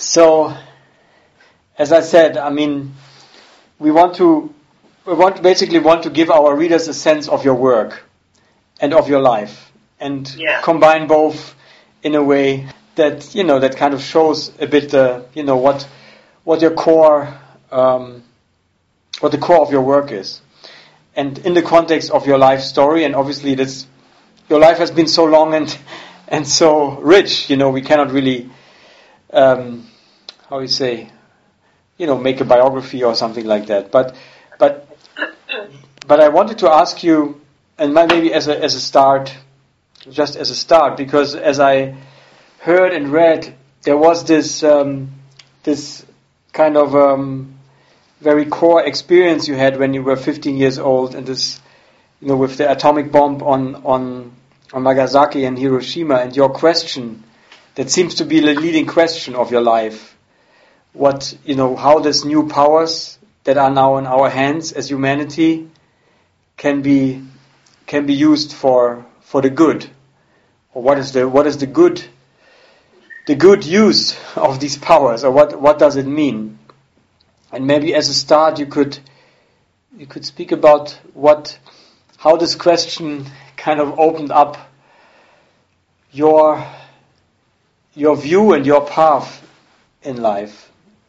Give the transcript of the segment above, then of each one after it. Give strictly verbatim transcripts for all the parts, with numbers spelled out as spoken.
So, as I said, I mean, we want to, we want basically want to give our readers a sense of your work and of your life, and yeah. combine both in a way that, you know, that kind of shows a bit the, you know, what what your core, um, what the core of your work is, and in the context of your life story. And obviously, this your life has been so long and and so rich. You know, we cannot really, um, how you say, you know, make a biography or something like that. But but but I wanted to ask you, and maybe as a as a start, just as a start, because as I heard and read, there was this um, this kind of um, very core experience you had when you were fifteen years old, and this, you know, with the atomic bomb on on on Nagasaki and Hiroshima, and your question that seems to be the leading question of your life. What, you know, how these new powers that are now in our hands as humanity can be can be used for for the good, or what is the what is the good the good use of these powers, or what what does it mean? And maybe as a start, you could you could speak about what how this question kind of opened up your your view and your path in life.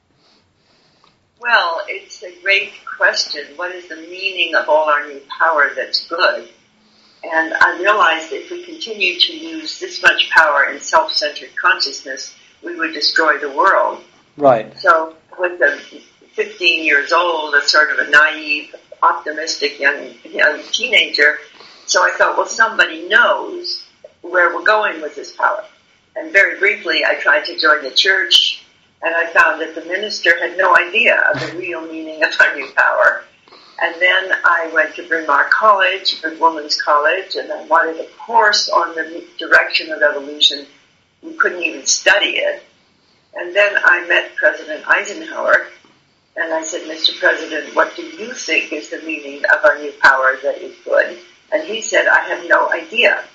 Well, it's a great question. What is the meaning of all our new power that's good? And I realized if we continue to use this much power in self-centered consciousness, we would destroy the world. Right. So with the fifteen years old, a sort of a naive, optimistic young, young teenager, so I thought, well, somebody knows where we're going with this power. And very briefly, I tried to join the church, and I found that the minister had no idea of the real meaning of our new power. And then I went to Bryn Mawr College, a women's college, and I wanted a course on the direction of evolution. We couldn't even study it. And then I met President Eisenhower, and I said, Mister President, what do you think is the meaning of our new power that is good? And he said, I have no idea.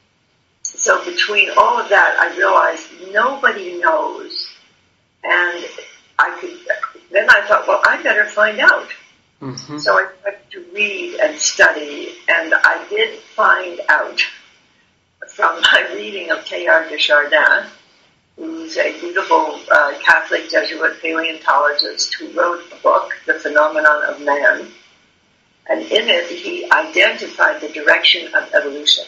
So between all of that, I realized nobody knows. And I could. Then I thought, well, I better find out. Mm-hmm. So I started to read and study, and I did find out from my reading of Teilhard de Chardin, who's a beautiful uh, Catholic Jesuit paleontologist who wrote a book, The Phenomenon of Man, and in it he identified the direction of evolution,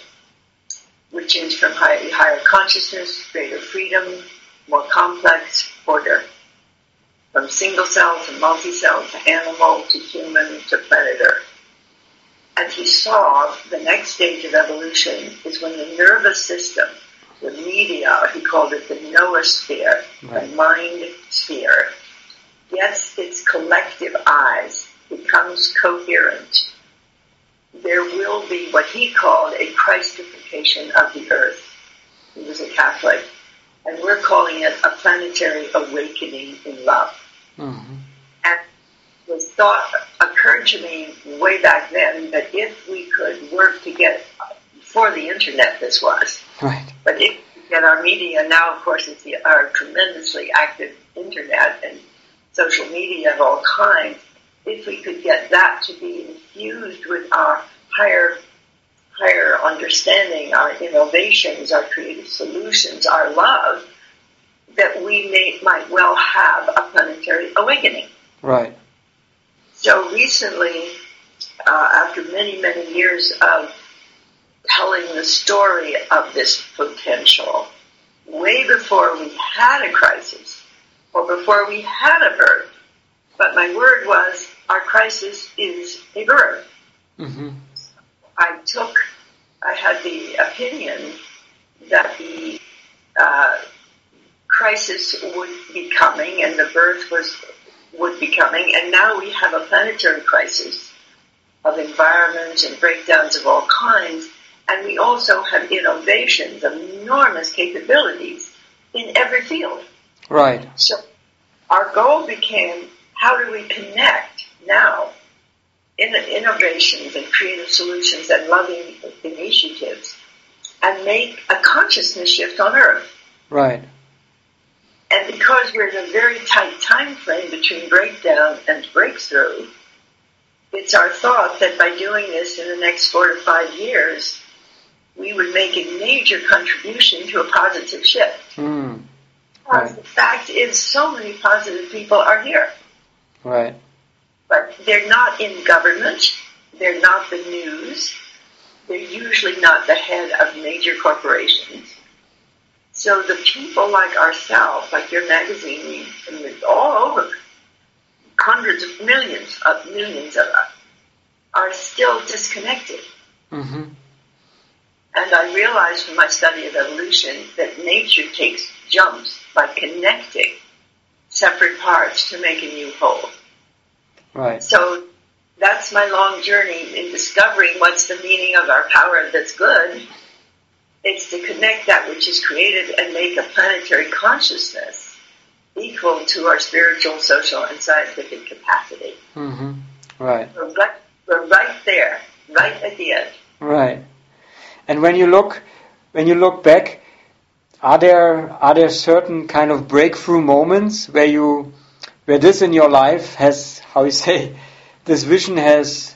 which is from high, higher consciousness, greater freedom, more complex order. From single cell to multi-cell to animal to human to planet Earth. And he saw the next stage of evolution is when the nervous system, the media, he called it the noosphere, right. The mind sphere, gets its collective eyes, becomes coherent. There will be what he called a Christification of the Earth. He was a Catholic. And we're calling it a planetary awakening in love. Mm-hmm. And the thought occurred to me way back then that if we could work to get, before the internet this was, right. But if we get our media, now of course it's the, our tremendously active internet and social media of all kinds, if we could get that to be infused with our higher higher understanding, our innovations, our creative solutions, our love, that we may, might well have a planetary awakening. Right. So recently, uh, after many, many years of telling the story of this potential, way before we had a crisis, or before we had a birth, but my word was, our crisis is a birth. Mm-hmm. I took, I had the opinion that the uh, crisis would be coming and the birth was would be coming, and now we have a planetary crisis of environment and breakdowns of all kinds, and we also have innovations of enormous capabilities in every field. Right. So our goal became, how do we connect now in innovations and creative solutions and loving initiatives and make a consciousness shift on Earth? Right. And because we're in a very tight time frame between breakdown and breakthrough, it's our thought that by doing this in the next four to five years, we would make a major contribution to a positive shift. Mm. Right. The fact is, so many positive people are here. Right. But they're not in government. They're not the news. They're usually not the head of major corporations. So the people like ourselves, like your magazine, and all over, hundreds of millions of millions of us, are still disconnected. Mm-hmm. And I realized from my study of evolution that nature takes jumps by connecting separate parts to make a new whole. Right. So that's my long journey in discovering what's the meaning of our power that's good. It's to connect that which is created and make a planetary consciousness equal to our spiritual, social, and scientific capacity. Mm-hmm. Right. We're right, we're right there, right at the edge. Right. And when you look, when you look back, are there are there certain kind of breakthrough moments where you, where this in your life has, how you say, this vision has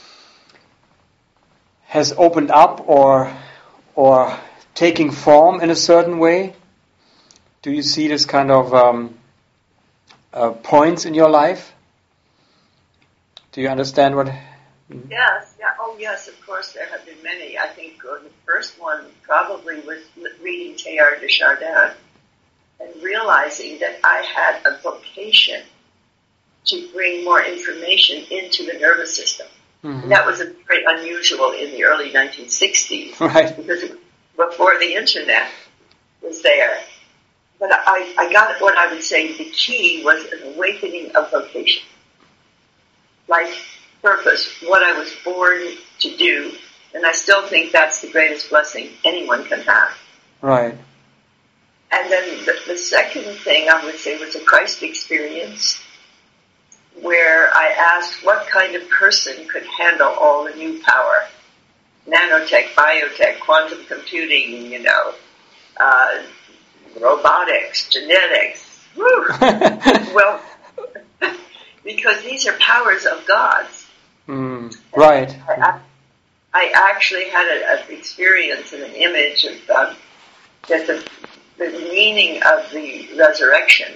has opened up or or taking form in a certain way? Do you see this kind of um, uh, points in your life? Do you understand what? Yes, yeah, oh yes, of course there have been many. I think uh, the first one probably was reading Teilhard de Chardin and realizing that I had a vocation to bring more information into the nervous system. Mm-hmm. That was a very unusual in the early nineteen sixties, right? Because it was before the internet was there. But I, I got what I would say the key was an awakening of vocation. Like purpose, what I was born to do, and I still think that's the greatest blessing anyone can have. Right. And then the, the second thing I would say was a Christ experience, where I asked what kind of person could handle all the new power, nanotech, biotech, quantum computing, you know, uh, robotics, genetics. Woo! Well, because these are powers of God's. Mm, right. I, I actually had an experience and an image of um, that the, the meaning of the resurrection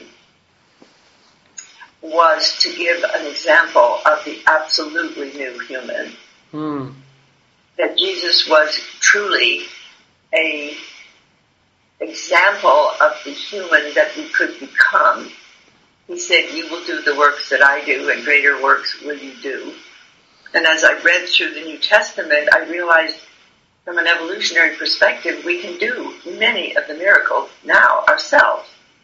was to give an example of the absolutely new human. Mm. That Jesus was truly a example of the human that we could become. He said, you will do the works that I do, and greater works will you do. And as I read through the New Testament, I realized from an evolutionary perspective, we can do many of the miracles now ourselves.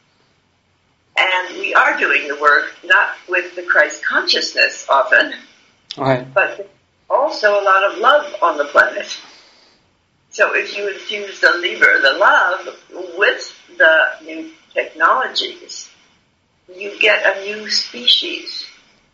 And we are doing the work, not with the Christ consciousness often, right, but also a lot of love on the planet. So if you infuse the liber, the love, with the new technologies, you get a new species.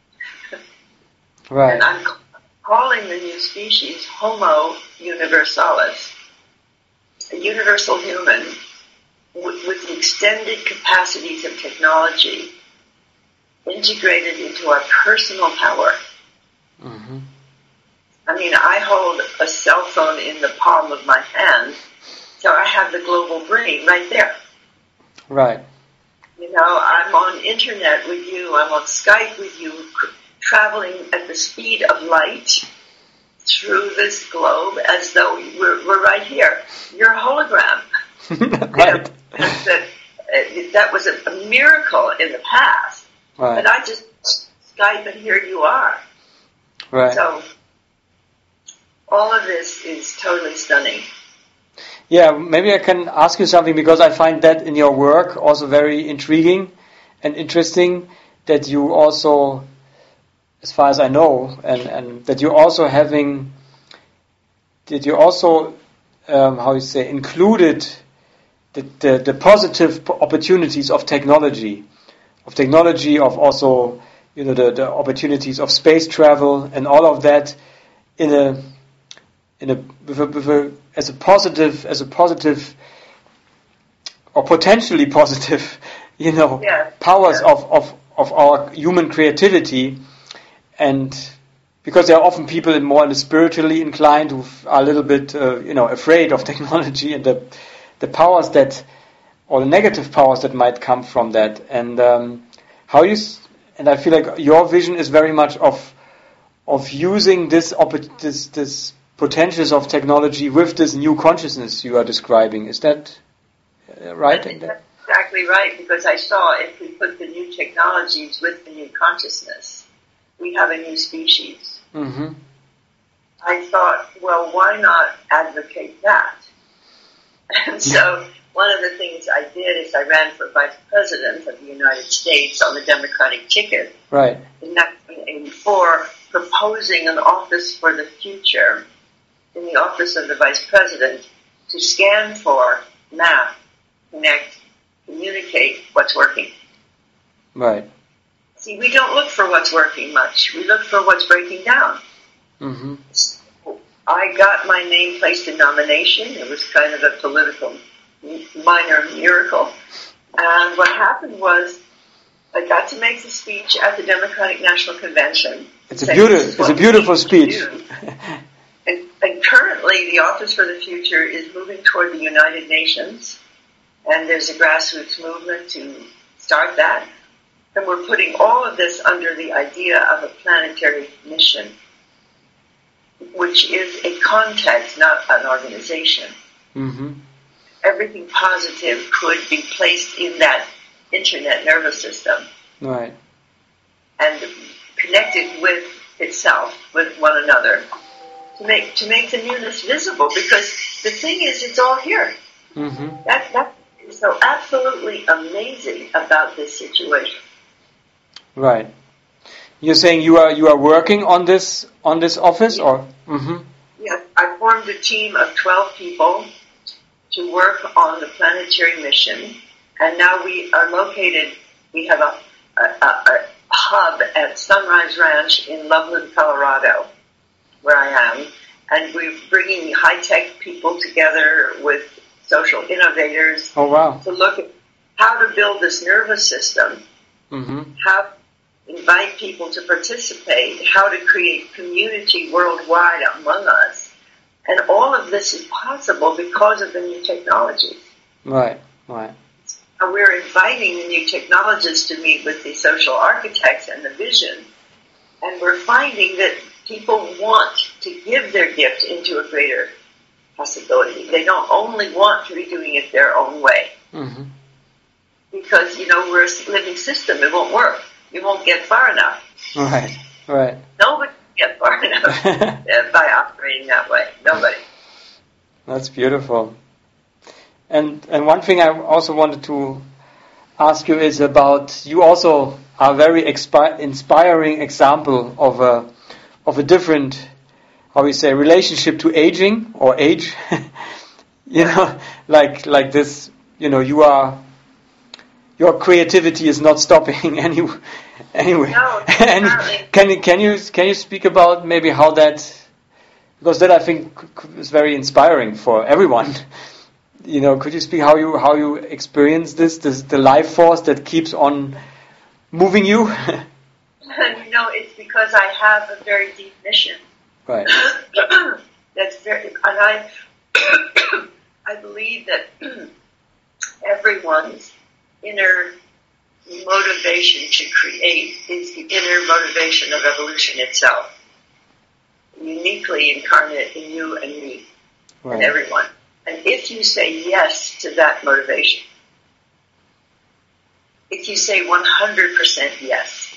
Right. And I'm calling the new species Homo universalis, a universal human with, with extended capacities of technology integrated into our personal power. Mm-hmm. I mean, I hold a cell phone in the palm of my hand, so I have the global brain right there. Right. You know, I'm on internet with you, I'm on Skype with you, traveling at the speed of light through this globe as though we're, we're right here. You're a hologram. Right. You know, that, that was a, a miracle in the past. Right. But I just Skype and here you are. Right. So all of this is totally stunning. Yeah, maybe I can ask you something, because I find that in your work also very intriguing and interesting, that you also, as far as I know, and, and that you're also having, that you also, um, how you say, included the, the, the positive opportunities of technology, of technology, of also, you know, the, the opportunities of space travel and all of that in a, in a, with a, with a, as a positive, as a positive, or potentially positive, you know, yeah. powers yeah. of, of, of our human creativity. And because there are often people more spiritually inclined who are a little bit, uh, you know, afraid of technology and the the powers that, or the negative powers that might come from that. And um, how you, and I feel like your vision is very much of of using this this this potentials of technology with this new consciousness you are describing. Is that right? I think that's exactly right, because I saw if we put the new technologies with the new consciousness, we have a new species. Mm-hmm. I thought, well, why not advocate that? And so one of the things I did is I ran for vice president of the United States on the Democratic ticket right. in nineteen eighty-four, proposing an office for the future in the office of the vice president to scan for, map, connect, communicate what's working. Right. See, we don't look for what's working much. We look for what's breaking down. Mm-hmm. So I got my name placed in nomination. It was kind of a political minor miracle. And what happened was I got to make the speech at the Democratic National Convention. It's a beautiful, it's a beautiful speech. and, and currently, the Office for the Future is moving toward the United Nations, and there's a grassroots movement to start that. And we're putting all of this under the idea of a planetary mission, which is a context, not an organization. Mm-hmm. Everything positive could be placed in that internet nervous system. Right. And connected with itself, with one another, to make to make the newness visible. Because the thing is, it's all here. Mm-hmm. That that is so absolutely amazing about this situation. Right. You're saying you are you are working on this on this office, yes. or? Mm-hmm. Yes, I formed a team of twelve people to work on the planetary mission, and now we are located. We have a, a, a, a hub at Sunrise Ranch in Loveland, Colorado, where I am, and we're bringing high-tech people together with social innovators. Oh, wow. To look at how to build this nervous system, mm-hmm. how to invite people to participate, how to create community worldwide among us. And all of this is possible because of the new technologies. Right, right. And we're inviting the new technologists to meet with the social architects and the vision. And we're finding that people want to give their gift into a greater possibility. They don't only want to be doing it their own way. Mm-hmm. Because, you know, we're a living system. It won't work. You won't get far enough. Right, right. Nobody can get far enough by operating that way. Nobody. That's beautiful. And and one thing I also wanted to ask you is about, you also are a very expi- inspiring example of a of a different, how we say, relationship to aging or age. you know, like like this. You know, you are. Your creativity is not stopping any, anyway. No, and can you can you can you speak about maybe how that, because that I think is very inspiring for everyone. You know, could you speak how you how you experience this, this the life force that keeps on moving you? You know, it's because I have a very deep mission. Right. That's very, and I I believe that everyone's inner motivation to create is the inner motivation of evolution itself, uniquely incarnate in you and me, right. And everyone. And if you say yes to that motivation, if you say one hundred percent yes,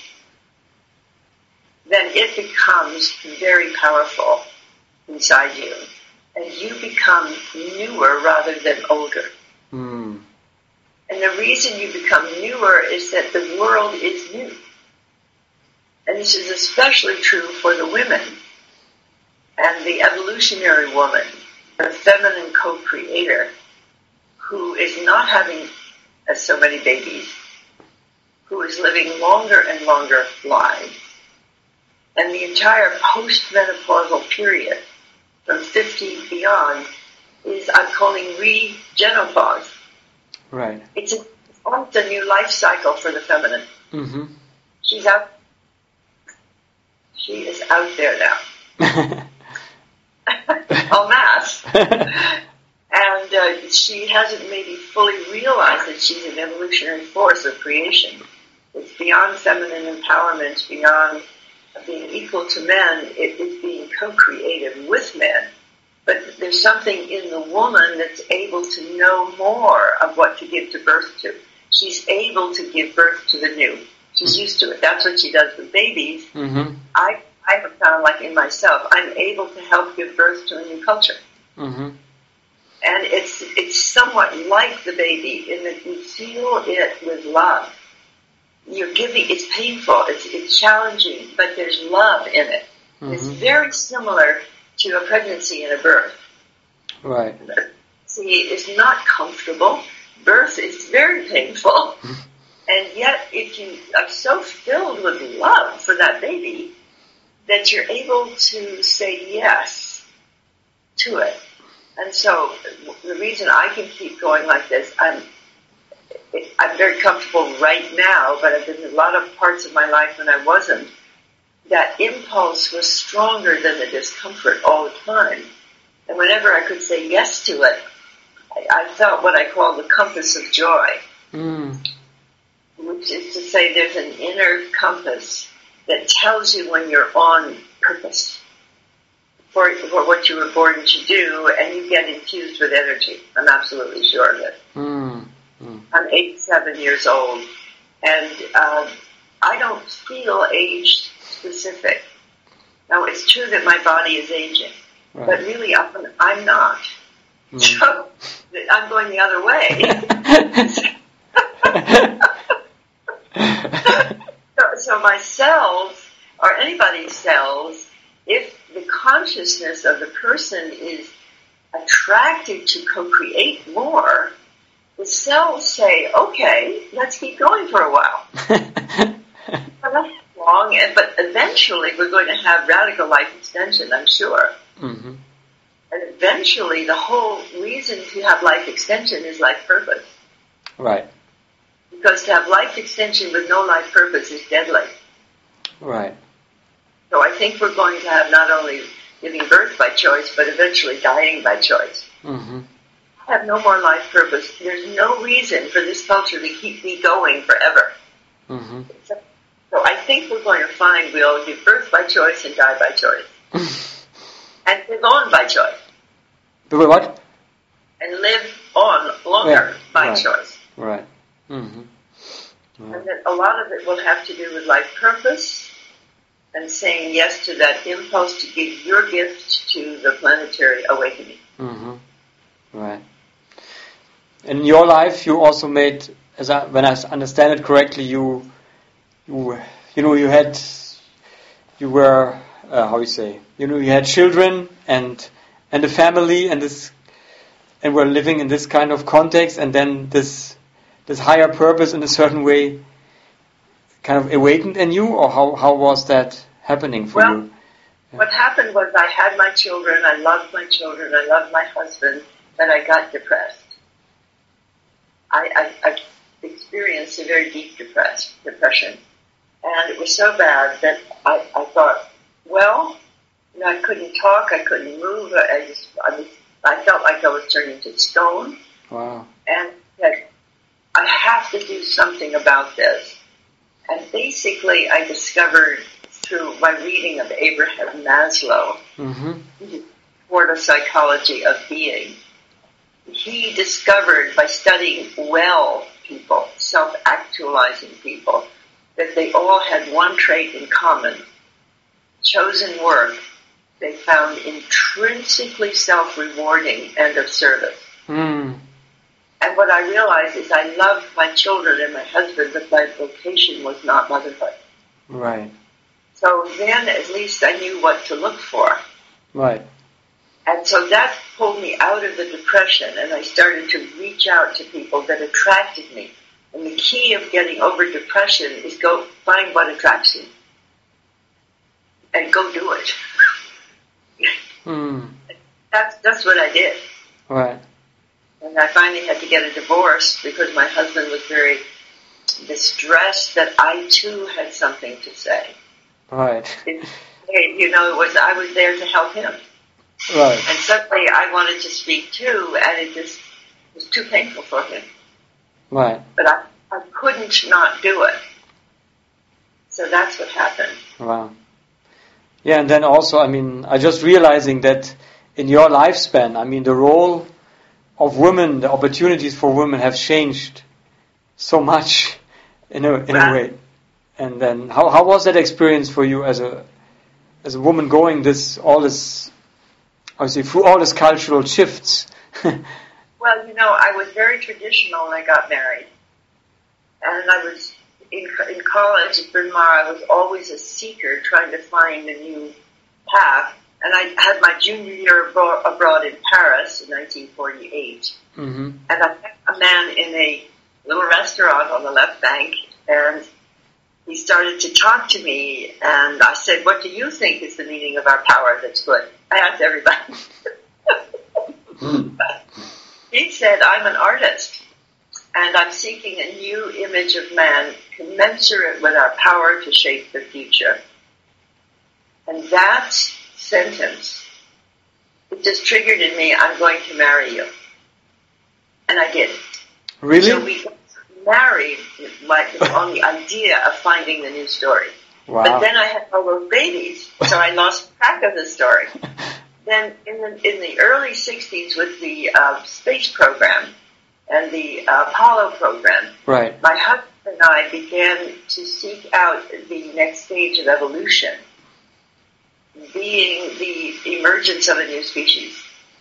then it becomes very powerful inside you, and you become newer rather than older. Mm. And the reason you become newer is that the world is new. And this is especially true for the women and the evolutionary woman, the feminine co-creator, who is not having uh, so many babies, who is living longer and longer lives. And the entire post-menopausal period, from fifty beyond, is, I'm calling, re-genopause. Right. It's a almost a new life cycle for the feminine. Mm-hmm. She's out. She is out there now. En masse. And uh, she hasn't maybe fully realized that she's an evolutionary force of creation. It's beyond feminine empowerment, beyond being equal to men. It is being co-created with men. But there's something in the woman that's able to know more of what to give to birth to. She's able to give birth to the new. She's used to it. That's what she does with babies. Mm-hmm. I I have found, like in myself, I'm able to help give birth to a new culture. Mm-hmm. And it's it's somewhat like the baby in that you feel it with love. You're giving, it's painful, it's, it's challenging, but there's love in it. Mm-hmm. It's very similar to a pregnancy and a birth. Right. See, it's not comfortable. Birth is very painful. And yet, if you are so filled with love for that baby, that you're able to say yes to it. And so the reason I can keep going like this, I'm I'm very comfortable right now, but I've been in a lot of parts of my life when I wasn't. That impulse was stronger than the discomfort all the time. And whenever I could say yes to it, I, I felt what I call the compass of joy. Mm. Which is to say there's an inner compass that tells you when you're on purpose for, for what you were born to do, and you get infused with energy. I'm absolutely sure of it. Mm. Mm. I'm eighty-seven years old, and uh, I don't feel age specific. Now, it's true that my body is aging, right. But really I'm, I'm not. Mm. So I'm going the other way. so, so my cells, or anybody's cells, if the consciousness of the person is attracted to co-create more, the cells say, okay, let's keep going for a while. Not long, but eventually we're going to have radical life extension, I'm sure. Mm-hmm. And eventually the whole reason to have life extension is life purpose. Right. Because to have life extension with no life purpose is deadly. Right. So I think we're going to have not only giving birth by choice, but eventually dying by choice. Mm-hmm. I have no more life purpose. There's no reason for this culture to keep me going forever. Mm-hmm. So, so I think we're going to find we'll give birth by choice and die by choice. And live on by choice. Do we what? And live on longer yeah. by right. choice. Right. Mm-hmm. Right. And that a lot of it will have to do with life purpose and saying yes to that impulse to give your gift to the planetary awakening. Mm-hmm. Right. In your life, you also made, as I, when I understand it correctly, you, you, you know, you had, you were, uh, how you say, you know, you had children and and a family, and this, and were living in this kind of context, and then this, this higher purpose in a certain way, kind of awakened in you, or how how was that happening for well, you? Yeah. What happened was I had my children, I loved my children, I loved my husband, but I got depressed. I, I, I experienced a very deep depressed, depression. And it was so bad that I, I thought, well, you know, I couldn't talk, I couldn't move, I just, I, was, I felt like I was turning to stone. Wow. And that I have to do something about this. And basically I discovered through my reading of Abraham Maslow, mm-hmm. for the psychology of being, he discovered by studying well people, self-actualizing people, that they all had one trait in common. Chosen work they found intrinsically self-rewarding and of service. Mm. And what I realized is I loved my children and my husband, but my vocation was not motherhood. Right. So then at least I knew what to look for. Right. And so that pulled me out of the depression, and I started to reach out to people that attracted me. And the key of getting over depression is go find what attracts you. And go do it. Hmm. That's that's what I did. Right. And I finally had to get a divorce because my husband was very distressed that I too had something to say. Right. It, you know, it was I was there to help him. Right. And suddenly I wanted to speak too, and it just was too painful for him. Right. But I, I couldn't not do it. So that's what happened. Wow. Yeah, and then also, I mean, I just realizing that in your lifespan, I mean, the role of women, the opportunities for women have changed so much in a in a way. And then, how how was that experience for you as a as a woman going this all this, obviously through all these cultural shifts? Well, you know, I was very traditional when I got married, and I was in in college at Bryn Mawr. I was always a seeker, trying to find a new path. And I had my junior year abroad, abroad in Paris in nineteen forty-eight. Mm-hmm. And I met a man in a little restaurant on the left bank, and he started to talk to me, and I said, what do you think is the meaning of our power that's good? I asked everybody. He said, I'm an artist, and I'm seeking a new image of man commensurate with our power to shape the future. And that sentence, it just triggered in me, I'm going to marry you. And I did. Really? So we got married like on the idea of finding the new story. Wow. But then I had all those babies, so I lost track of the story. Then in the, in the early sixties with the uh, space program and the uh, Apollo program, right. my husband and I began to seek out the next stage of evolution, being the emergence of a new species.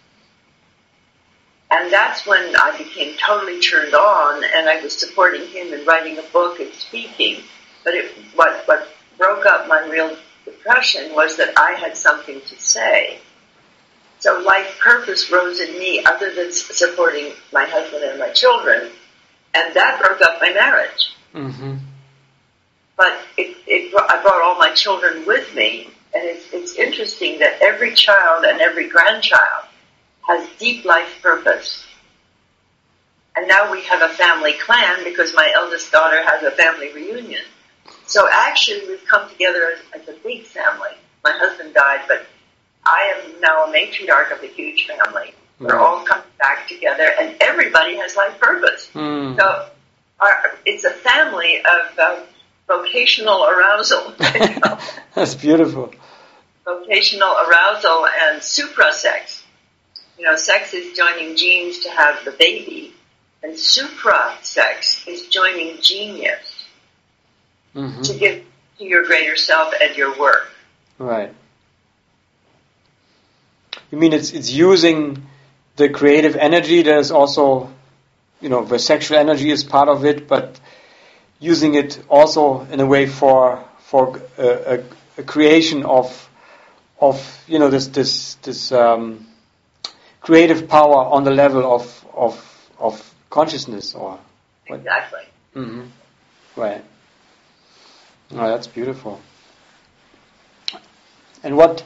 And that's when I became totally turned on, and I was supporting him in writing a book and speaking. But it, what, what broke up my real depression was that I had something to say. So life purpose rose in me other than supporting my husband and my children, and that broke up my marriage. Mm-hmm. But it, it, I brought all my children with me. And it's, it's interesting that every child and every grandchild has deep life purpose. And now we have a family clan because my eldest daughter has a family reunion. So actually we've come together as, as a big family. My husband died, but I am now a matriarch of a huge family. We're Mm. all coming back together, and everybody has life purpose. Mm. So our, it's a family of uh, vocational arousal. That's beautiful. Vocational arousal and suprasex. You know, sex is joining genes to have the baby, and suprasex is joining genius Mm-hmm. to give to your greater self and your work. Right. You mean it's it's using the creative energy that is also, you know, the sexual energy is part of it, but using it also in a way for for a, a, a creation of of you know this this this um, creative power on the level of of of consciousness, or what? Exactly. Mm-hmm. Right. Oh, that's beautiful. And what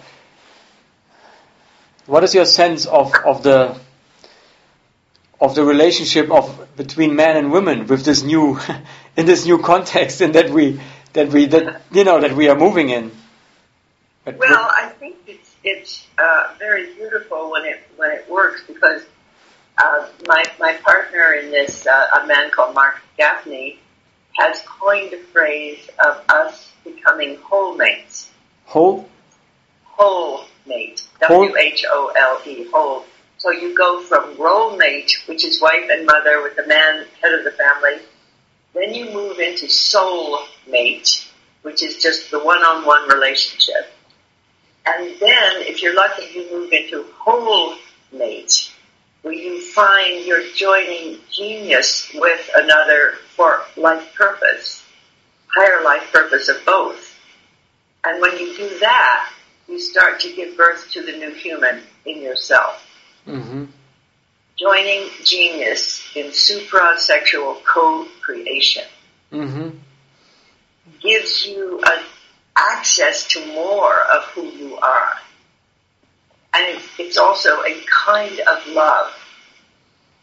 what is your sense of, of the of the relationship of between men and women with this new in this new context, and that we that we that you know that we are moving in? But Well, I think it's it's uh, very beautiful when it when it works, because uh, my my partner in this, uh, a man called Mark Gaffney, has coined a phrase of us becoming whole mates. whole Whole mate. Whole- W H O L E, whole. So you go from role mate, which is wife and mother with the man, head of the family. Then you move into soul mate, which is just the one-on-one relationship. And then, if you're lucky, you move into whole mate, where you find you're joining genius with another for life purpose, higher life purpose of both. And when you do that, you start to give birth to the new human in yourself. mm-hmm. Joining genius in suprasexual co-creation Mm-hmm. gives you an access to more of who you are. And it's, it's also a kind of love.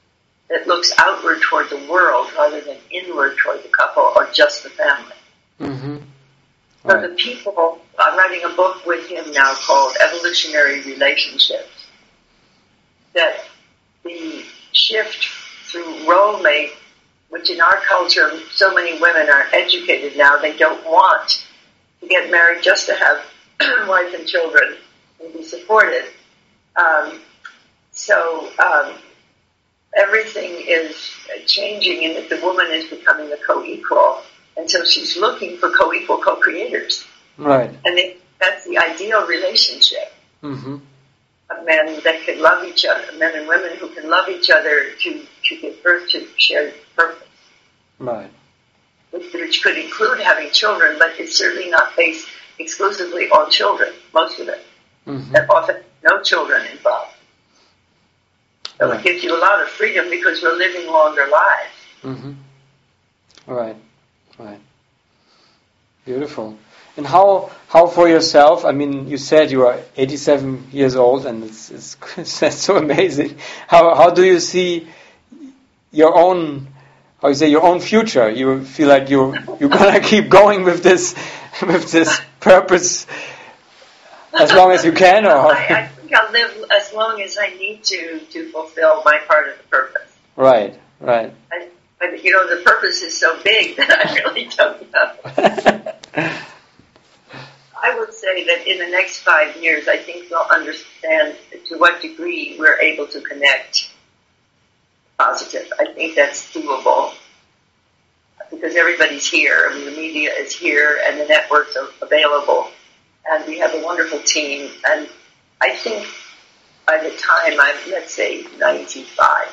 that looks outward toward the world rather than inward toward the couple or just the family. Mm-hmm. So Right. the people, I'm writing a book with him now called Evolutionary Relationships, that the shift through role mate, which in our culture, so many women are educated now, they don't want to get married just to have wife and children and be supported. Um, so um, everything is changing in that the woman is becoming a co-equal. And so she's looking for co-equal co-creators. Right. And they, that's the ideal relationship Mm-hmm. of men that can love each other, men and women who can love each other to, to give birth to shared purpose. Right. Which could include having children, but it's certainly not based exclusively on children, most of it. Mm-hmm. And often no children involved. So Right. it gives you a lot of freedom because we're living longer lives. Mm-hmm. Right. Right. Beautiful. And how how for yourself? I mean, you said you are eighty-seven years old, and it's it's that's so amazing. How how do you see your own, how you say, your own future? You feel like you you're gonna keep going with this with this purpose as long as you can, or I, I think I'll live as long as I need to to fulfill my part of the purpose. right, right. I, I, you know, the purpose is so big that I really don't know. I would say that in the next five years, I think we'll understand to what degree we're able to connect positive. I think that's doable because everybody's here. I mean, the media is here and the networks are available. And we have a wonderful team. And I think by the time I'm, let's say, ninety-five,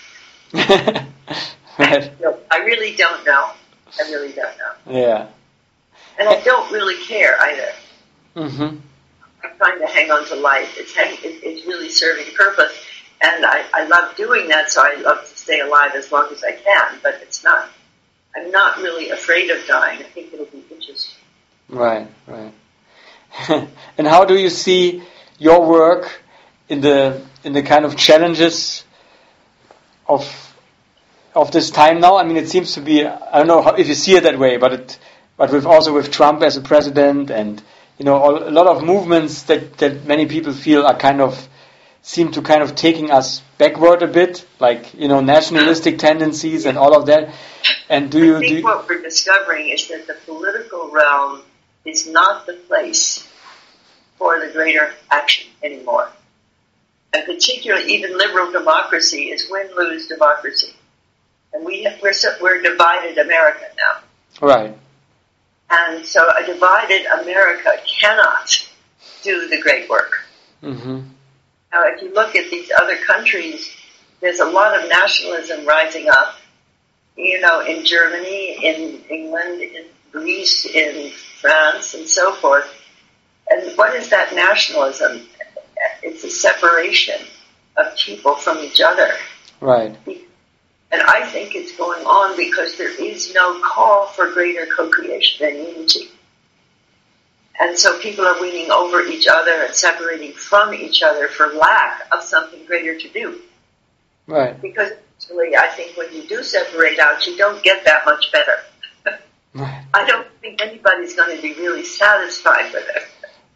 Right. no, I really don't know. I really don't know. Yeah. And I don't really care either. Mm-hmm. I'm trying to hang on to life. It's hang, it, it's really serving purpose. And I, I love doing that, so I love to stay alive as long as I can. But it's not, I'm not really afraid of dying. I think it'll be interesting. Right, right. And how do you see your work in the in the kind of challenges of of this time now? I mean, it seems to be, I don't know how, if you see it that way, but it but with also with Trump as a president, and you know, a lot of movements that that many people feel are kind of seem to kind of taking us backward a bit, like, you know, nationalistic tendencies and all of that. And do you I think do you, what we're discovering is that the political realm is not the place for the greater action anymore. And particularly, even liberal democracy is win-lose democracy. And we have, we're, so, we're divided America now. right? And so a divided America cannot do the great work. Mm-hmm. Now, if you look at these other countries, there's a lot of nationalism rising up. You know, in Germany, in England, in Greece, in France, and so forth. And what is that nationalism? It's a separation of people from each other. Right. And I think it's going on because there is no call for greater co-creation and unity. And so people are winning over each other and separating from each other for lack of something greater to do. Right. Because actually, I think when you do separate out, you don't get that much better. Right. I don't think anybody's going to be really satisfied with it.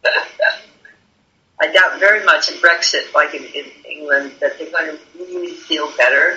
I doubt very much in Brexit, like in, in England, that they're going to really feel better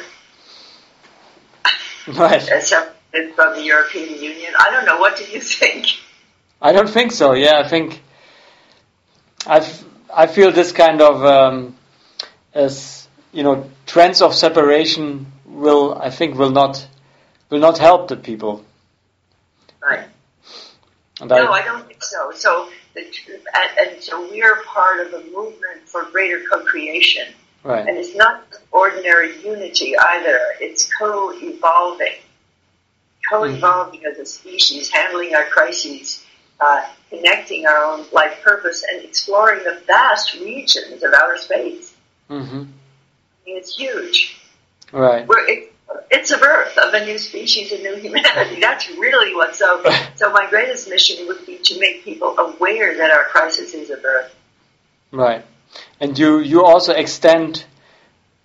Right. separated from the European Union. I don't know. What do you think? I don't think so. Yeah, I think I I feel this kind of um, as you know, trends of separation will I think will not will not help the people. Right. And No, I, I don't think so. So, the, and, and so we're part of a movement for greater co-creation. right. And it's not ordinary unity either. It's co-evolving. Co-evolving mm-hmm. as a species, handling our crises, uh, connecting our own life purpose, and exploring the vast regions of outer space. Mm-hmm. I mean, it's huge. Right. We're, it, it's a birth of a new species, a new humanity. That's really what's so. So my greatest mission would be to make people aware that our crisis is a birth. Right. And you, you also extend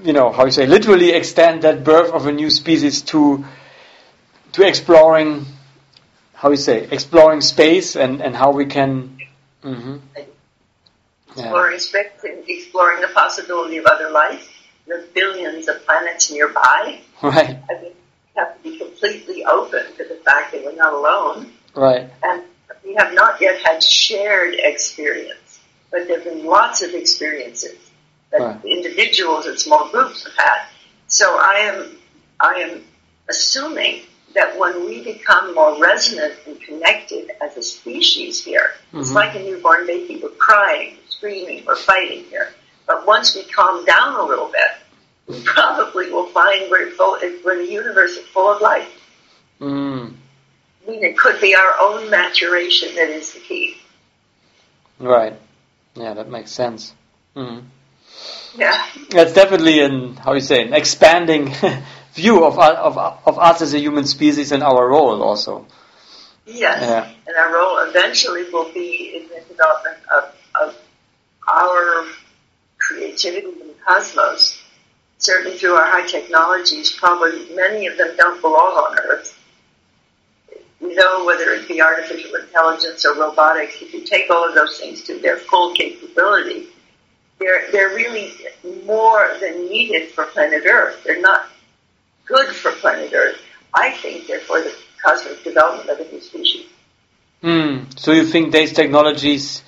you know, how you say, literally extend that birth of a new species to to exploring, how you say, exploring space and, and how we can... Mm-hmm. Exploring Yeah. space and exploring the possibility of other life. There are billions of planets nearby. Right, I mean, we have to be completely open to the fact that we're not alone. right, And we have not yet had shared experience, but there have been lots of experiences that Right. individuals and small groups have had. So I am, I am assuming that when we become more resonant and connected as a species here, it's Mhm. like a newborn baby. We're crying, screaming, we're fighting here. But once we calm down a little bit, we probably will find we're, full, we're the universe is full of life. mm, I mean, it could be our own maturation that is the key. right. Yeah, that makes sense. Mm. Yeah. That's definitely an, how you say, an expanding view of, u- of of us as a human species and our role also. Yes. Yeah. And our role eventually will be in the development of, of our creativity in the cosmos. Certainly through our high technologies, probably many of them don't belong on Earth. You know, whether it be artificial intelligence or robotics, if you take all of those things to their full capability, they're, they're really more than needed for planet Earth. They're not good for planet Earth. I think they're for the cosmic development of a new species. Mm. So you think these technologies,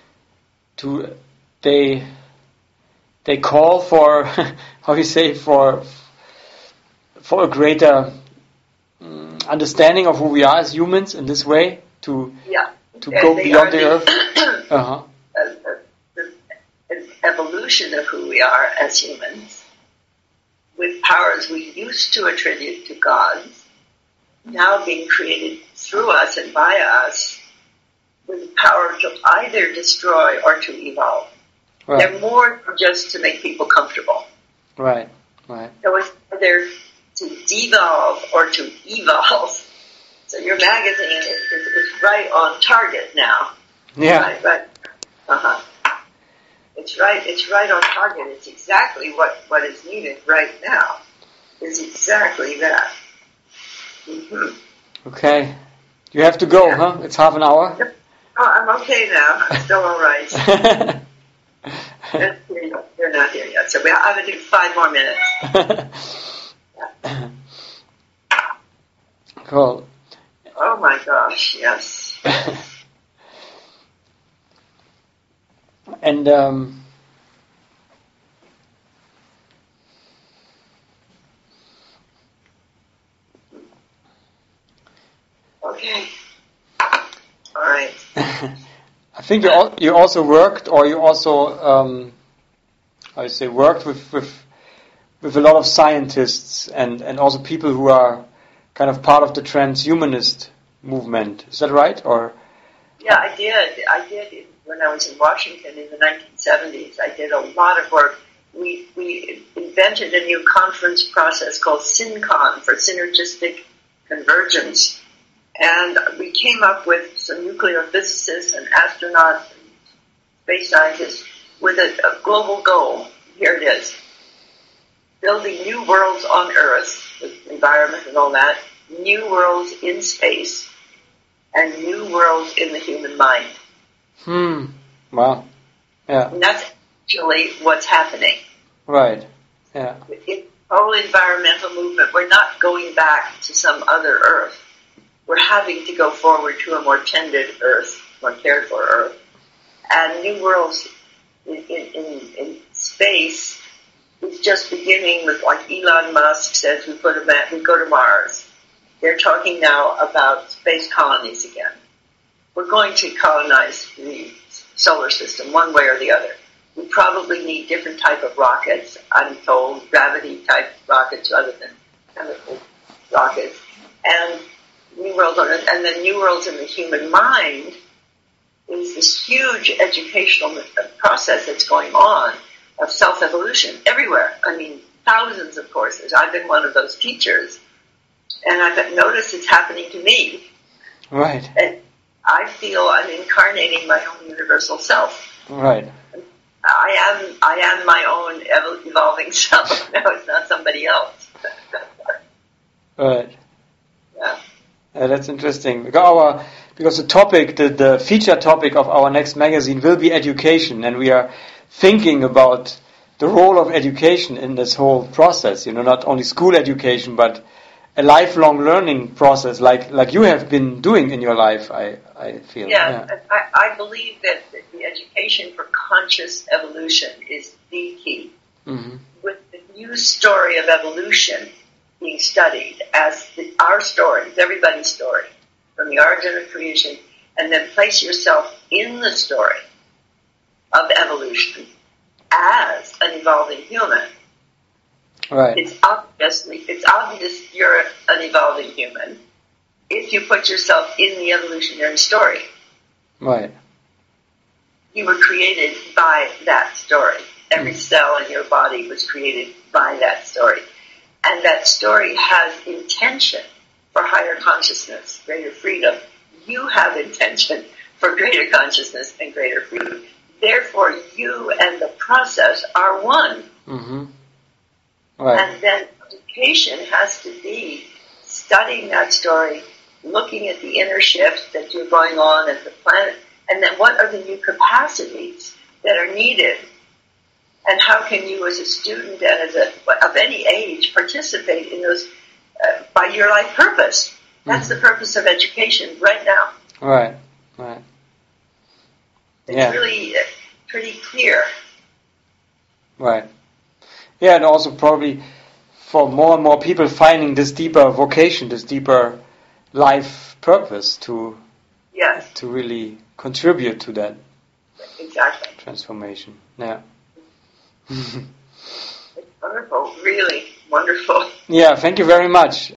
to they they call for, how you say, for for a greater um, understanding of who we are as humans in this way, to Yeah. to They- go they beyond are the the- Earth. Uh-huh. uh, the, the evolution of who we are as humans, with powers we used to attribute to gods, now being created through us and by us, with the power to either destroy or to evolve. Right, They're more just to make people comfortable. right, right. So it's either to devolve or to evolve. So your magazine is, is, is right on target now. Yeah, Right, right. Uh-huh. It's right, it's right on target. It's exactly what, what is needed right now. Is exactly that. Mm-hmm. okay. You have to go, huh? It's half an hour. Oh, I'm okay now. I'm still all right. They're not here yet. So we have to do five more minutes. Cool. Oh my gosh, yes. And um, Okay. All right. I think you al- you also worked, or you also um, how you say worked with, with with a lot of scientists and, and also people who are kind of part of the transhumanist movement. Is that right? Or Yeah, I did. I did when I was in Washington in the nineteen seventies. I did a lot of work. We we invented a new conference process called SynCon for synergistic convergence, and we came up with some nuclear physicists and astronauts and space scientists with a, a global goal. Here it is: building new worlds on Earth with environment and all that, new worlds in space, and new worlds in the human mind. hmm, wow, yeah, And that's actually what's happening. right, yeah, In the whole environmental movement, we're not going back to some other Earth. We're having to go forward to a more tended Earth, more cared for Earth. And new worlds in, in, in, in space is just beginning with, like Elon Musk says, we put a map, we go to Mars. They're talking now about space colonies again. We're going to colonize the solar system one way or the other. We probably need different type of rockets, I'm told, gravity type rockets rather than chemical rockets. And new worlds on it, and then new worlds in the human mind is this huge educational process that's going on of self-evolution everywhere. I mean, thousands of courses. I've been one of those teachers. And I've noticed it's happening to me. right, And I feel I'm incarnating my own universal self. right, I am I am my own ev- evolving self. No, it's not somebody else. Right. Yeah. Uh, that's interesting. Because our because the topic, the, the feature topic of our next magazine will be education, and we are thinking about the role of education in this whole process. You know, not only school education, but a lifelong learning process, like like you have been doing in your life. I I feel. Yeah, yeah. I, I believe that the education for conscious evolution is the key. Mm-hmm. With the new story of evolution being studied as the, our stories, everybody's story, from the origin of creation, and then place yourself in the story of evolution as an evolving human. Right. It's obviously it's obvious you're an evolving human if you put yourself in the evolutionary story. Right. You were created by that story. Every mm. cell in your body was created by that story. And that story has intention for higher consciousness, greater freedom. You have intention for greater consciousness and greater freedom. Therefore, you and the process are one. Mm-hmm. Right. And then education has to be studying that story, looking at the inner shifts that you're going on at the planet, and then what are the new capacities that are needed, and how can you as a student and as a of any age participate in those uh, by your life purpose. That's mm-hmm. the purpose of education right now. Right, right. It's yeah. really uh, pretty clear. Right. Yeah, and also probably for more and more people finding this deeper vocation, this deeper life purpose to yes. to really contribute to that exactly transformation. Yeah. It's wonderful, really wonderful. Yeah, thank you very much.